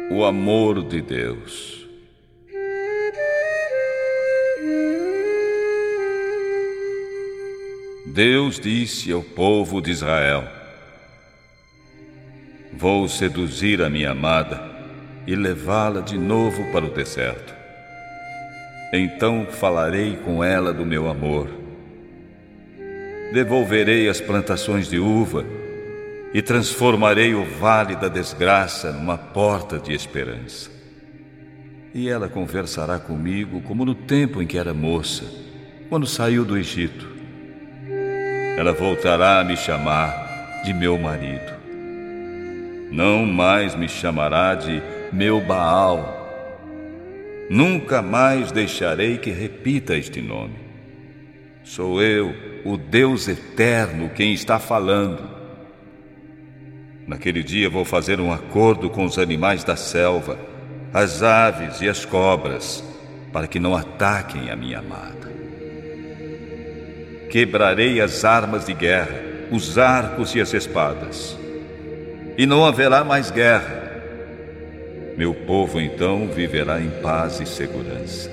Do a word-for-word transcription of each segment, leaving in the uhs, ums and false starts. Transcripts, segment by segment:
O amor de Deus. Deus disse ao povo de Israel: vou seduzir a minha amada e levá-la de novo para o deserto. Então falarei com ela do meu amor. Devolverei as plantações de uva e transformarei o vale da desgraça numa porta de esperança. E ela conversará comigo como no tempo em que era moça, quando saiu do Egito. Ela voltará a me chamar de meu marido. Não mais me chamará de meu Baal. Nunca mais deixarei que repita este nome. Sou eu, o Deus eterno, quem está falando. Naquele dia vou fazer um acordo com os animais da selva, as aves e as cobras, para que não ataquem a minha amada. Quebrarei as armas de guerra, os arcos e as espadas, e não haverá mais guerra. Meu povo então viverá em paz e segurança.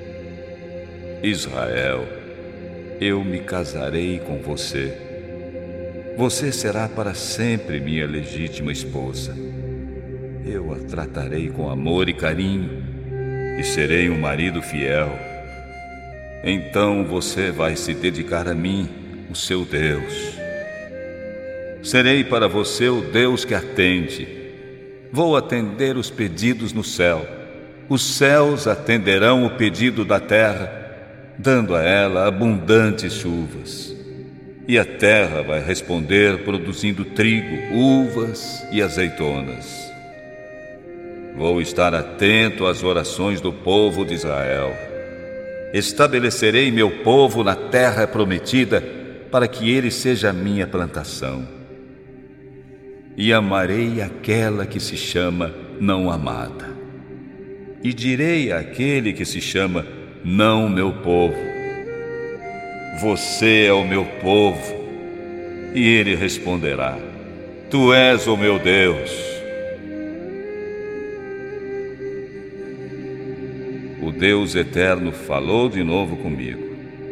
Israel, eu me casarei com você. Você será para sempre minha legítima esposa. Eu a tratarei com amor e carinho e serei um marido fiel. Então você vai se dedicar a mim, o seu Deus. Serei para você o Deus que atende. Vou atender os pedidos no céu. Os céus atenderão o pedido da terra, dando a ela abundantes chuvas. E a terra vai responder produzindo trigo, uvas e azeitonas. Vou estar atento às orações do povo de Israel. Estabelecerei meu povo na terra prometida, para que ele seja a minha plantação. E amarei aquela que se chama não amada. E direi àquele que se chama não meu povo: você é o meu povo. E ele responderá: tu és o meu Deus. O Deus eterno falou de novo comigo: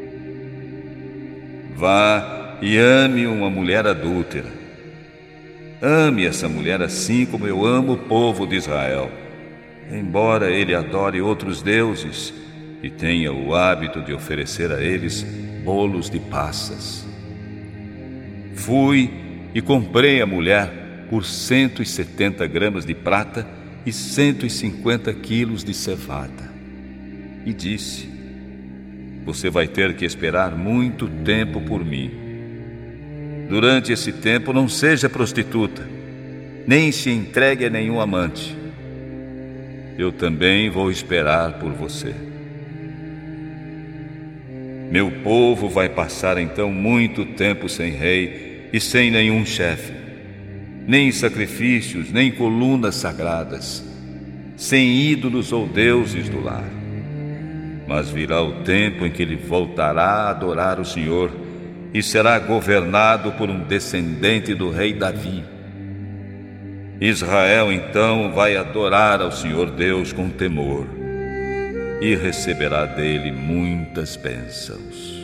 vá e ame uma mulher adúltera. Ame essa mulher assim como eu amo o povo de Israel, embora ele adore outros deuses e tenha o hábito de oferecer a eles bolos de passas. Fui e comprei a mulher por cento e setenta gramas de prata e cento e cinquenta quilos de cevada. E disse: você vai ter que esperar muito tempo por mim. Durante esse tempo não seja prostituta, nem se entregue a nenhum amante. Eu também vou esperar por você. Meu povo vai passar então muito tempo sem rei e sem nenhum chefe, nem sacrifícios, nem colunas sagradas, sem ídolos ou deuses do lar. Mas virá o tempo em que ele voltará a adorar o Senhor e será governado por um descendente do rei Davi. Israel então vai adorar ao Senhor Deus com temor e receberá dele muitas bênçãos.